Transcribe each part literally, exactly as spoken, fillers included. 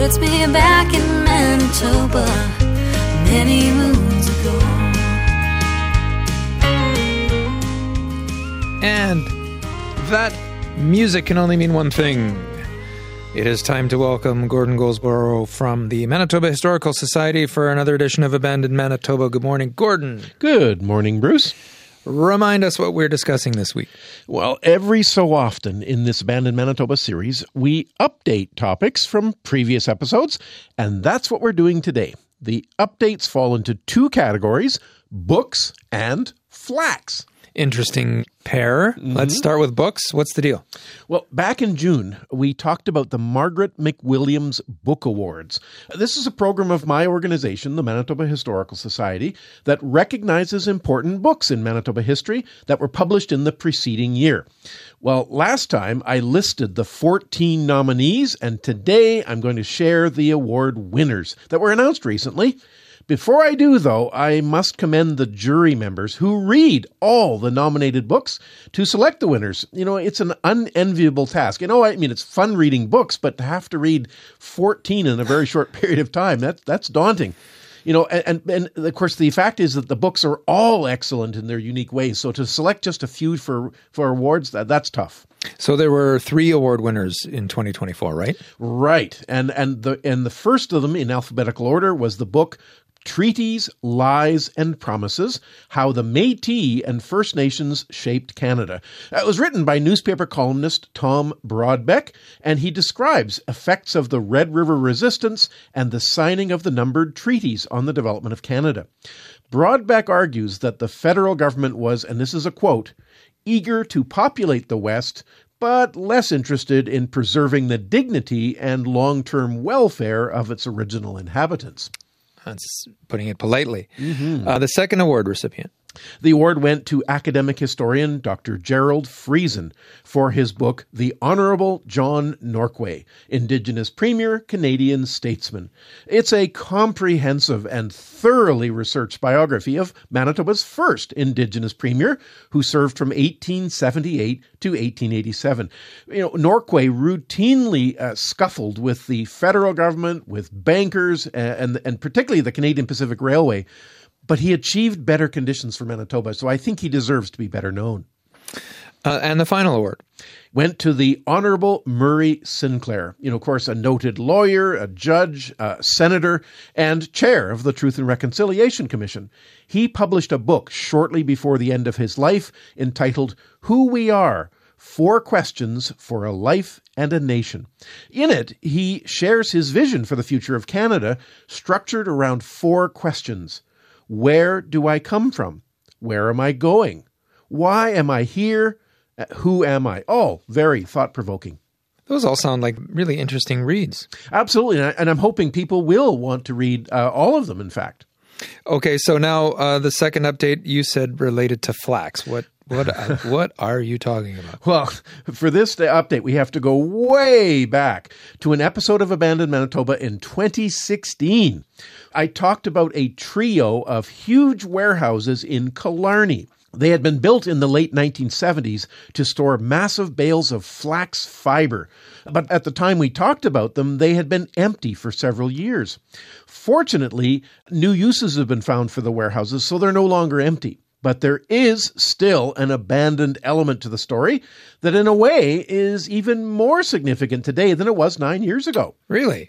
puts me back in Manitoba many moons ago. And that music can only mean one thing. It is time to welcome Gordon Goldsborough from the Manitoba Historical Society for another edition of Abandoned Manitoba. Good morning, Gordon. Good morning, Bruce. Remind us what we're discussing this week. Well, every so often in this Abandoned Manitoba series, we update topics from previous episodes, and that's what we're doing today. The updates fall into two categories, books and flax. Interesting pair. Mm-hmm. Let's start with books. What's the deal? Well, back in June, we talked about the Margaret McWilliams Book Awards. This is a program of my organization, the Manitoba Historical Society, that recognizes important books in Manitoba history that were published in the preceding year. Well, last time I listed the fourteen nominees, and today I'm going to share the award winners that were announced recently. Before I do, though, I must commend the jury members who read all the nominated books to select the winners. You know, it's an unenviable task. You know, I mean, it's fun reading books, but to have to read fourteen in a very short period of time, that, that's daunting. You know, and, and, and of course, the fact is that the books are all excellent in their unique ways. So to select just a few for, for awards, that, that's tough. So there were three award winners in twenty twenty-four, right? Right. And, and, the, and the first of them in alphabetical order was the book Treaties, Lies, and Promises, How the Métis and First Nations Shaped Canada. It was written by newspaper columnist Tom Broadbeck, and he describes effects of the Red River Resistance and the signing of the numbered treaties on the development of Canada. Broadbeck argues that the federal government was, and this is a quote, eager to populate the West, but less interested in preserving the dignity and long-term welfare of its original inhabitants. That's putting it politely. Mm-hmm. Uh, the second award recipient. The award went to academic historian Doctor Gerald Friesen for his book, The Honourable John Norquay, Indigenous Premier, Canadian Statesman. It's a comprehensive and thoroughly researched biography of Manitoba's first Indigenous Premier, who served from eighteen seventy-eight to eighteen eighty-seven. You know, Norquay routinely uh, scuffled with the federal government, with bankers, and, and, and particularly the Canadian Pacific Railway. But he achieved better conditions for Manitoba, so I think he deserves to be better known. Uh, and the final award went to the Honorable Murray Sinclair, you know, of course, a noted lawyer, a judge, a senator, and chair of the Truth and Reconciliation Commission. He published a book shortly before the end of his life entitled Who We Are, Four Questions for a Life and a Nation. In it, he shares his vision for the future of Canada, structured around four questions. Where do I come from? Where am I going? Why am I here? Who am I? All very thought-provoking. Those all sound like really interesting reads. Absolutely, and I'm hoping people will want to read uh, all of them, in fact. Okay, so now uh, the second update you said related to flax. What what uh, what are you talking about? Well, for this update, we have to go way back to an episode of Abandoned Manitoba in twenty sixteen. I talked about a trio of huge warehouses in Killarney. They had been built in the late nineteen seventies to store massive bales of flax fiber. But at the time we talked about them, they had been empty for several years. Fortunately, new uses have been found for the warehouses, so they're no longer empty. But there is still an abandoned element to the story that in a way is even more significant today than it was nine years ago. Really?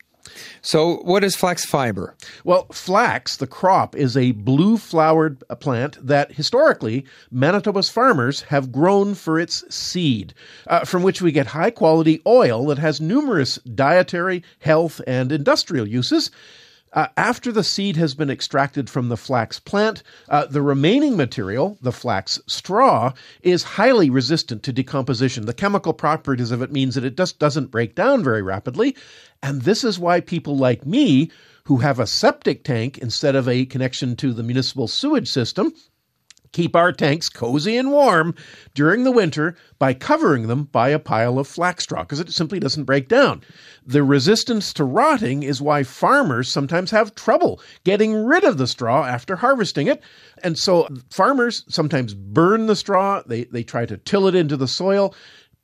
So what is flax fiber? Well, flax, the crop, is a blue-flowered plant that historically Manitoba's farmers have grown for its seed, uh, from which we get high-quality oil that has numerous dietary, health, and industrial uses. Uh, after the seed has been extracted from the flax plant, uh, the remaining material, the flax straw, is highly resistant to decomposition. The chemical properties of it means that it just doesn't break down very rapidly. And this is why people like me, who have a septic tank instead of a connection to the municipal sewage system, keep our tanks cozy and warm during the winter by covering them by a pile of flax straw, because it simply doesn't break down. The resistance to rotting is why farmers sometimes have trouble getting rid of the straw after harvesting it. And so farmers sometimes burn the straw. They, they try to till it into the soil.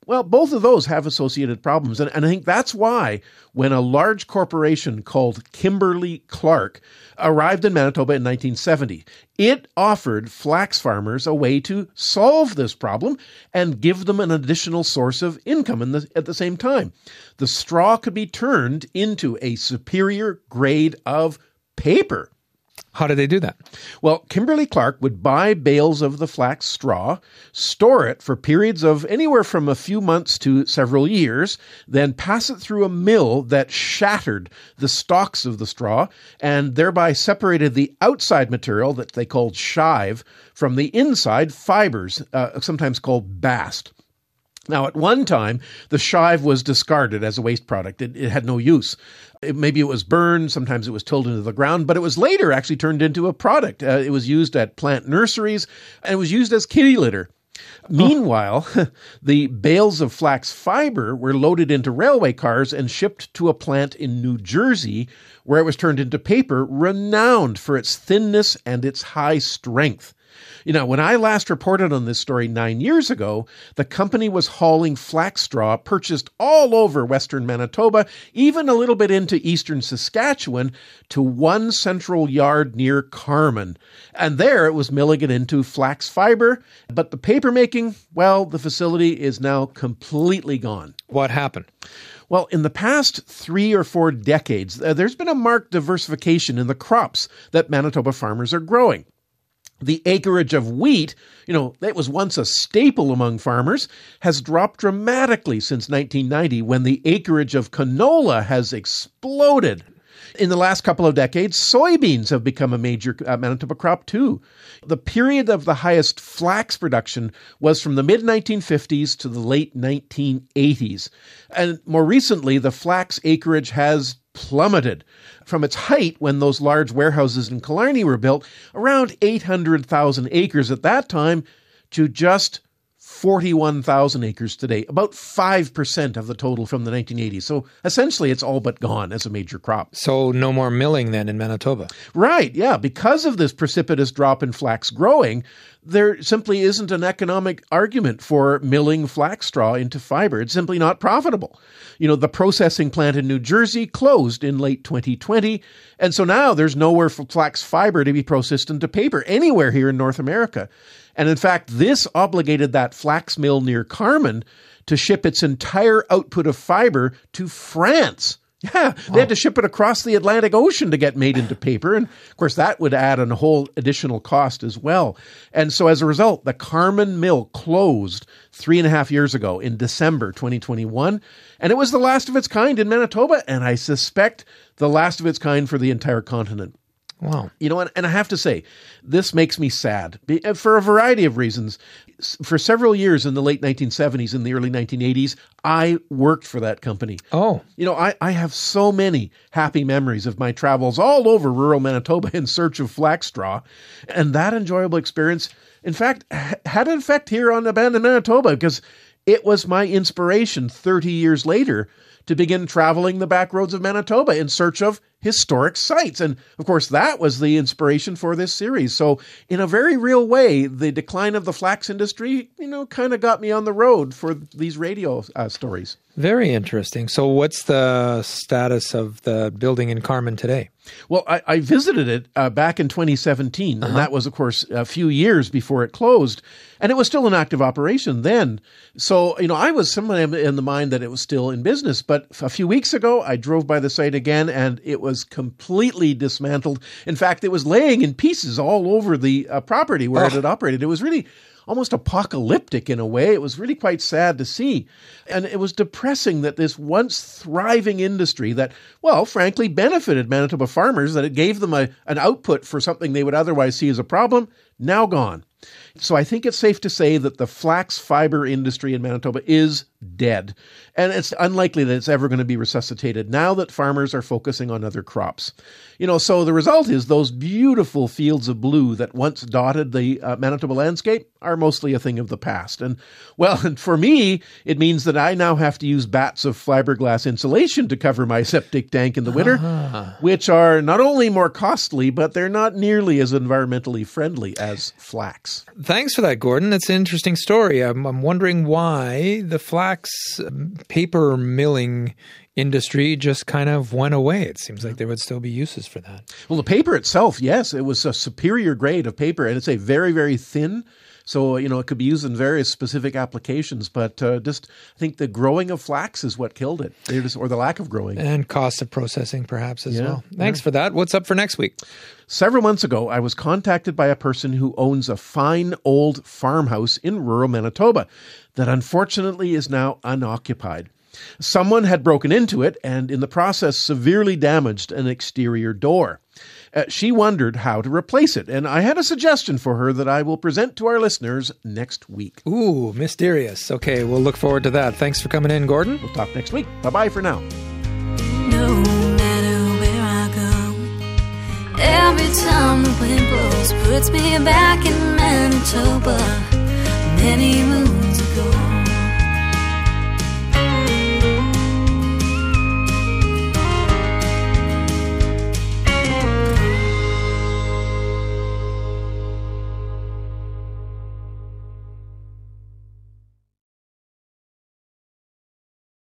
Well, both of those have associated problems. And, and I think that's why when a large corporation called Kimberly-Clark arrived in Manitoba in nineteen seventy, it offered flax farmers a way to solve this problem and give them an additional source of income in the, at the same time. The straw could be turned into a superior grade of paper. How did they do that? Well, Kimberly-Clark would buy bales of the flax straw, store it for periods of anywhere from a few months to several years, then pass it through a mill that shattered the stalks of the straw and thereby separated the outside material that they called shive from the inside fibers, uh, sometimes called bast. Now, at one time, the shive was discarded as a waste product. It, it had no use. It, maybe it was burned. Sometimes it was tilled into the ground. But it was later actually turned into a product. Uh, it was used at plant nurseries, and it was used as kitty litter. Meanwhile, the bales of flax fiber were loaded into railway cars and shipped to a plant in New Jersey, where it was turned into paper, renowned for its thinness and its high strength. You know, when I last reported on this story nine years ago, the company was hauling flax straw purchased all over western Manitoba, even a little bit into eastern Saskatchewan, to one central yard near Carman. And there it was milling it into flax fiber. But the paper making, well, the facility is now completely gone. What happened? Well, in the past three or four decades, uh, there's been a marked diversification in the crops that Manitoba farmers are growing. The acreage of wheat, you know, that was once a staple among farmers, has dropped dramatically since nineteen ninety, when the acreage of canola has exploded. In the last couple of decades, soybeans have become a major uh, Manitoba crop too. The period of the highest flax production was from the mid nineteen fifties to the late nineteen eighties. And more recently, the flax acreage has plummeted from its height when those large warehouses in Killarney were built, around eight hundred thousand acres at that time, to just forty-one thousand acres today, about five percent of the total from the nineteen eighties. So essentially, it's all but gone as a major crop. So no more milling then in Manitoba? Right, yeah. Because of this precipitous drop in flax growing, there simply isn't an economic argument for milling flax straw into fiber. It's simply not profitable. You know, the processing plant in New Jersey closed in late twenty twenty, and so now there's nowhere for flax fiber to be processed into paper anywhere here in North America. And in fact, this obligated that flax mill near Carman to ship its entire output of fiber to France. Yeah, they Wow. had to ship it across the Atlantic Ocean to get made into paper. And of course, that would add a whole additional cost as well. And so as a result, the Carman mill closed three and a half years ago in December twenty twenty-one. And it was the last of its kind in Manitoba, and I suspect the last of its kind for the entire continent. Wow. You know, and, and I have to say, this makes me sad be- for a variety of reasons. S- For several years in the late nineteen seventies and the early nineteen eighties, I worked for that company. Oh, You know, I, I have so many happy memories of my travels all over rural Manitoba in search of flax straw. And that enjoyable experience, in fact, ha- had an effect here on Abandoned Manitoba, because it was my inspiration thirty years later to begin traveling the back roads of Manitoba in search of historic sites. And of course, that was the inspiration for this series. So in a very real way, the decline of the flax industry, you know, kind of got me on the road for these radio uh, stories. very interesting. So what's the status of the building in Carman today? Well, I, I visited it uh, back in twenty seventeen, and that was, of course, a few years before it closed, and it was still an active operation then. So, you know, I was somewhat in the mind that it was still in business, but a few weeks ago, I drove by the site again, and it was completely dismantled. In fact, it was laying in pieces all over the uh, property where Oh. it had operated. It was really almost apocalyptic in a way. It was really quite sad to see. And it was depressing that this once thriving industry that, well, frankly, benefited Manitoba farmers, that it gave them a, an output for something they would otherwise see as a problem, now gone. So I think it's safe to say that the flax fiber industry in Manitoba is dead. And it's unlikely that it's ever going to be resuscitated now that farmers are focusing on other crops. You know, so the result is those beautiful fields of blue that once dotted the uh, Manitoba landscape, are mostly a thing of the past. And, well, and for me, it means that I now have to use bats of fiberglass insulation to cover my septic tank in the winter, uh-huh. which are not only more costly, but they're not nearly as environmentally friendly as flax. Thanks for that, Gordon. That's an interesting story. I'm, I'm wondering why the flax paper milling industry just kind of went away. It seems like there would still be uses for that. Well, the paper itself, yes, it was a superior grade of paper, and it's a very, very thin. So, you know, it could be used in various specific applications, but uh, just I think the growing of flax is what killed it, just, or the lack of growing. And cost of processing perhaps as yeah, well. Thanks yeah. for that. What's up for next week? Several months ago, I was contacted by a person who owns a fine old farmhouse in rural Manitoba that unfortunately is now unoccupied. Someone had broken into it and in the process severely damaged an exterior door. Uh, she wondered how to replace it, and I had a suggestion for her that I will present to our listeners next week. Ooh, mysterious. Okay, we'll look forward to that. Thanks for coming in, Gordon. We'll talk next week. Bye-bye for now. No matter where I go, every time the wind blows puts me back in Manitoba. Many moons